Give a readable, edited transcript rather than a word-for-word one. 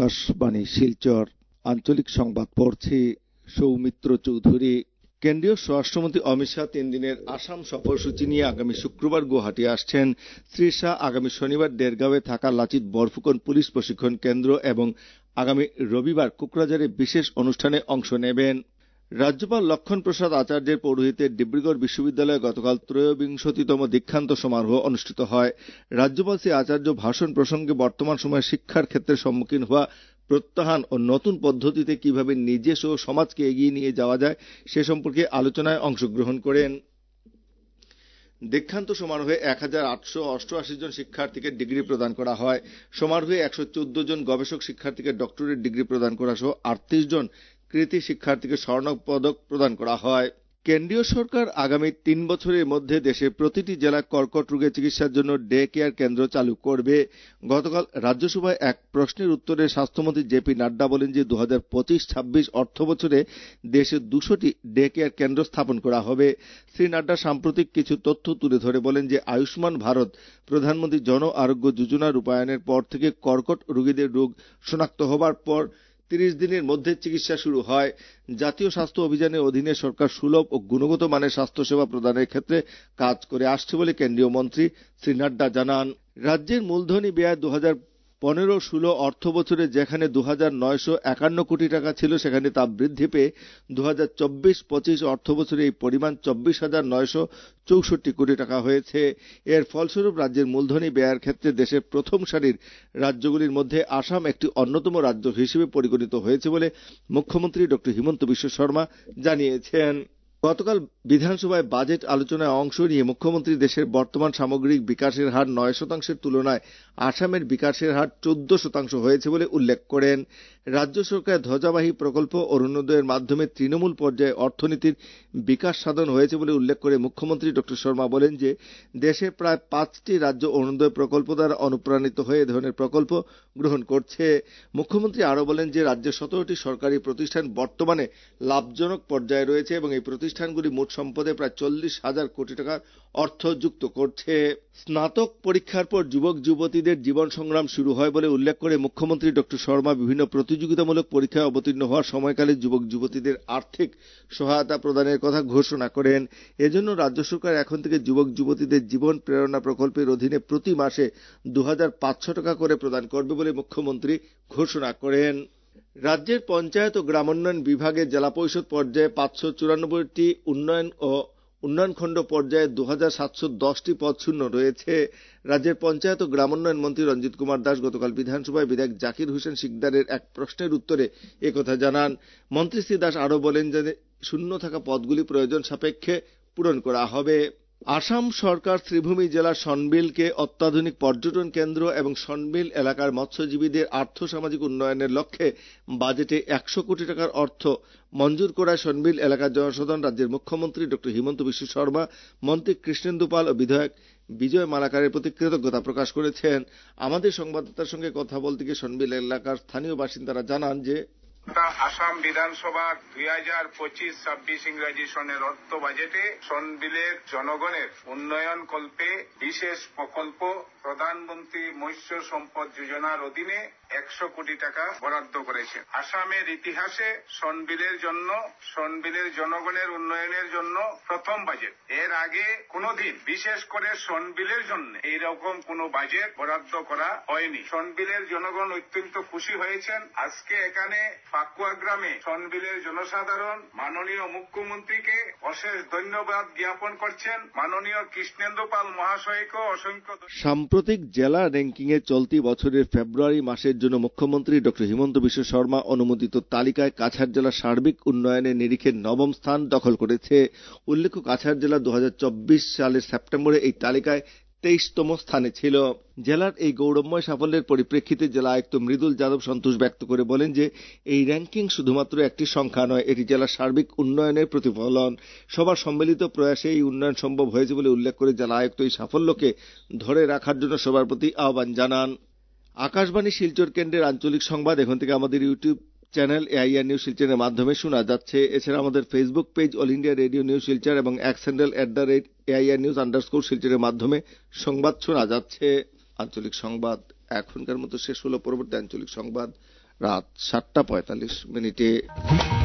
আকাশবাণী শিলচর আঞ্চলিক সংবাদ পড়ছি সৌমিত্র চৌধুরী। কেন্দ্রীয় স্বরাষ্ট্রমন্ত্রী অমিত শাহ 3 দিনের আসাম সফরসূচি নিয়ে আগামী শুক্রবার গুয়াহাটি আসছেন। শ্রী শাহ আগামী শনিবার দেরগাঁওয়ে থাকা লাচিত বরফুকন পুলিশ প্রশিক্ষণ কেন্দ্র এবং আগামী রবিবার কোকরাঝারে বিশেষ অনুষ্ঠানে অংশ নেবেন। রাজ্যপাল লক্ষণ প্রসাদ আচার্যের পৌরোহিত্যে ডিব্রুগড় বিশ্ববিদ্যালয়ে গতকাল 63তম দীক্ষান্ত সমারোহ অনুষ্ঠিত হয়। রাজ্যপাল শ্রী আচার্য ভাষণ প্রসঙ্গে বর্তমান সময়ে শিক্ষার ক্ষেত্রে সম্মুখীন হওয়া প্রত্যাহ্বান ও নতুন পদ্ধতিতে কিভাবে নিজে সহ সমাজকে এগিয়ে নিয়ে যাওয়া যায় সে সম্পর্কে আলোচনায় অংশগ্রহণ করেন। দীক্ষান্ত সমারোহে 1888 জন শিক্ষার্থীকে ডিগ্রি প্রদান করা হয়। সমারোহে 114 জন গবেষক শিক্ষার্থীকে ডক্টরেট ডিগ্রি প্রদান করা সহ 38 জন কৃতী শিক্ষার্থীকে স্বর্ণ পদক প্রদান করা হয়। কেন্দ্রীয় সরকার আগামী 3 বছরের মধ্যে দেশের প্রতিটি জেলায় কর্কট রোগের চিকিৎসার জন্য ডে কেয়ার কেন্দ্র চালু করবে। গতকাল রাজ্যসভায় এক প্রশ্নের উত্তরে স্বাস্থ্যমন্ত্রী জেপি নাড্ডা বলেন যে 2025-26 অর্থ বছরে দেশে 200টি ডে কেয়ার কেন্দ্র স্থাপন করা হবে। শ্রী নাড্ডা সাম্প্রতিক কিছু তথ্য তুলে ধরে বলেন যে আয়ুষ্মান ভারত প্রধানমন্ত্রী জন আরোগ্য যোজনা রূপায়ণের পর থেকে কর্কট রোগীদের রোগ শনাক্ত হবার পর 30 দিনের মধ্যে চিকিৎসা শুরু হয়। জাতীয় স্বাস্থ্য অভিযানের অধীনে সরকার সুলভ ও গুণগত মানের স্বাস্থ্যসেবা প্রদানের ক্ষেত্রে কাজ করে আসছে বলে কেন্দ্রীয় মন্ত্রী শ্রী নাড্ডা জানান। রাজ্যের মূলধনী ব্যয় 2015-16 অর্থ বছরে যেখানে 2951 কোটি টাকা ছিল সেখানে তা বৃদ্ধি পেয়ে 2024-25 অর্থ বছরে এই পরিমাণ 24,964 কোটি টাকা হয়েছে। এর ফলস্বরূপ রাজ্যের মূলধনী ব্যয়ের ক্ষেত্রে দেশের প্রথম সারির রাজ্যগুলির মধ্যে আসাম একটি অন্যতম রাজ্য হিসেবে পরিগণিত হয়েছে বলে মুখ্যমন্ত্রী ডক্টর হিমন্ত বিশ্ব শর্মা জানিয়েছেন। গতকাল বিধানসভায় বাজেট আলোচনায় অংশ নিয়ে মুখ্যমন্ত্রী দেশের বর্তমান সামগ্রিক বিকাশের হার 9%-এর তুলনায় আসামের বিকাশের হার 14% হয়েছে বলে উল্লেখ করেন। রাজ্য সরকারের ধ্বজাবাহী প্রকল্প অরুণোদয়ের মাধ্যমে তৃণমূল পর্যায়ে অর্থনীতির বিকাশ সাধন হয়েছে বলে উল্লেখ করে মুখ্যমন্ত্রী ডক্টর শর্মা বলেন যে দেশে প্রায় 5টি রাজ্য অরুণোদয় প্রকল্প দ্বারা অনুপ্রাণিত হয়ে এ ধরনের প্রকল্প গ্রহণ করছে। মুখ্যমন্ত্রী আরো বলেন যে রাজ্যে 17টি সরকারি প্রতিষ্ঠান বর্তমানে লাভজনক পর্যায়ে রয়েছে এবং এই প্রতিষ্ঠানগুলি মোট সম্পদে প্রায় 40,000 কোটি টাকার অর্থ যুক্ত করছে। স্নাতক পরীক্ষার পর যুবক যুবতীদের জীবন সংগ্রাম শুরু হয় বলে উল্লেখ করে মুখ্যমন্ত্রী ডক্টর শর্মা বিভিন্ন প্রতিযোগিতামূলক পরীক্ষায় অবতীর্ণ হওয়ার সময়কালে যুবক যুবতীদের আর্থিক সহায়তা প্রদানের কথা ঘোষণা করেন। এজন্য রাজ্য সরকার এখন থেকে যুবক যুবতীদের জীবন প্রেরণা প্রকল্পের অধীনে প্রতি মাসে 2,500 টাকা করে প্রদান করবে বলে মুখ্যমন্ত্রী ঘোষণা করেন। রাজ্যের পঞ্চায়েত ও গ্রামোন্নয়ন বিভাগে জেলা পরিষদ পর্যায়ে 594টি উন্নয়ন খণ্ড পর্যায়ে 2,710টি পদ শূন্য রয়েছে। রাজ্যের পঞ্চায়েত ও গ্রামোন্নয়ন মন্ত্রী রঞ্জিত কুমার দাস গতকাল বিধানসভায় বিধায়ক জাকির হোসেন সিকদারের এক প্রশ্নের উত্তরে একথা জানান। মন্ত্রী শ্রী দাস আরো বলেন যে শূন্য থাকা পদগুলি প্রয়োজন সাপেক্ষে পূরণ করা হবে। আসাম সরকার শ্রীভূমি জেলার সনবিলকে অত্যাধুনিক পর্যটন কেন্দ্র এবং সনবিল এলাকার মৎস্যজীবীদের আর্থ-সামাজিক উন্নয়নের লক্ষ্যে বাজেটে 100 কোটি টাকার অর্থ মঞ্জুর করায় সনবিল এলাকার জনসাধারণ রাজ্যের মুখ্যমন্ত্রী ডক্টর হিমন্ত বিশ্ব শর্মা, মন্ত্রী কৃষ্ণেন্দু পাল ও বিধায়ক বিজয় মালাকারের প্রতি কৃতজ্ঞতা প্রকাশ করেছেন। আমাদের সংবাদদাতার সঙ্গে কথা বলতে গিয়ে সনবিল এলাকার স্থানীয় বাসিন্দারা জানান যে আসাম বিধানসভার 2025-26 ইংরাজি সনের অর্থ বাজেটে সনবিলের জনগণের উন্নয়ন কল্পে বিশেষ প্রকল্প প্রধানমন্ত্রী মৎস্য সম্পদ যোজনার অধীনে 100 কোটি টাকা বরাদ্দ করেছে। আসামের ইতিহাসে সনবিলের জনগণের উন্নয়নের জন্য প্রথম বাজেট। এর আগে কোনোদিন বিশেষ করে সনবিলের জন্য এইরকম কোনো বাজেট বরাদ্দ করা হয়নি। সনবিলের জনগণ অত্যন্ত খুশি হয়েছেন। আজকে এখানে পাকুয়া গ্রামে সনবিলের জনসাধারণ মাননীয় মুখ্যমন্ত্রীকে অশেষ ধন্যবাদ জ্ঞাপন করছেন। মাননীয় কৃষ্ণেন্দু পাল মহাশয়কে অসংখ্য। সাম্প্রতিক জেলা র্যাঙ্কিং এ চলতি বছরের ফেব্রুয়ারি মাসের জন্য মুখ্যমন্ত্রী ডক্টর হিমন্ত বিশ্ব শর্মা অনুমোদিত তালিকায় কাছাড় জেলা সার্বিক উন্নয়নের নিরিখে 9ম স্থান দখল করেছে। উল্লেখ্য কাছাড় জেলা 2024 সালের সেপ্টেম্বরে এই তালিকায় 23তম স্থানে ছিল। জেলার এই গৌরবময় সাফল্যের পরিপ্রেক্ষিতে জেলা আয়ুক্ত মৃদুল যাদব সন্তোষ ব্যক্ত করে বলেন যে এই র্যাঙ্কিং শুধুমাত্র একটি সংখ্যা নয়, এটি জেলার সার্বিক উন্নয়নের প্রতিফলন। সবার সম্মিলিত প্রয়াসে এই উন্নয়ন সম্ভব হয়েছে বলে উল্লেখ করে জেলা আয়ুক্ত এই সাফল্যকে ধরে রাখার জন্য সবার প্রতি আহ্বান জানান। আকাশবাণী শিলচর কেন্দ্রের আঞ্চলিক সংবাদ এখন থেকে আমাদের ইউটিউব চ্যানেল এআইআর নিউজ শিলচরের মাধ্যমে শোনা যাচ্ছে। এছাড়া আমাদের Facebook page all India radio news Silchar এবং এক্স হ্যান্ডেল @AIRnews_শিলচরের মাধ্যমে সংবাদ শোনা যাচ্ছে। আঞ্চলিক সংবাদ এখনকার মতো শেষ হলো। পরবর্তী আঞ্চলিক সংবাদ রাত 7:45 মিনিটে।